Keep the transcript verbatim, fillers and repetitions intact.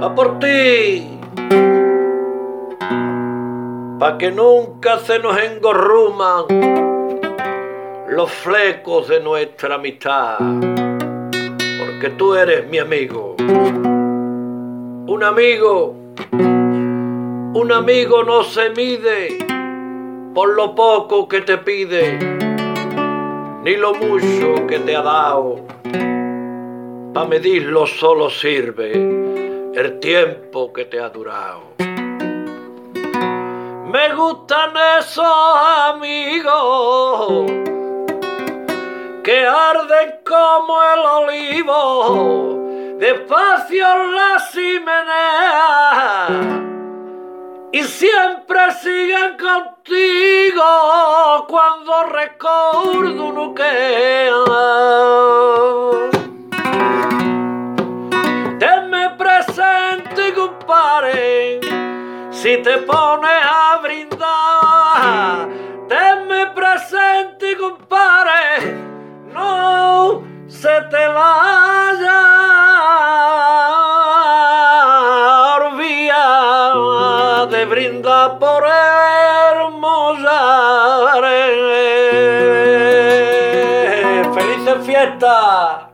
a por ti, pa' que nunca se nos engorruman los flecos de nuestra amistad, porque tú eres mi amigo. Un amigo, un amigo no se mide por lo poco que te pide, ni lo mucho que te ha dado. Pa' medirlo solo sirve el tiempo que te ha durado. Me gustan esos amigos que arden como el olivo despacio en la chimenea y siempre siguen contigo cuando recuerdo uno que tenme presente, compadre, si te pones a brindar. Tenme presente, compadre, no se te vaya a olvidar de brindar por Hermosar. ¡Felices fiestas!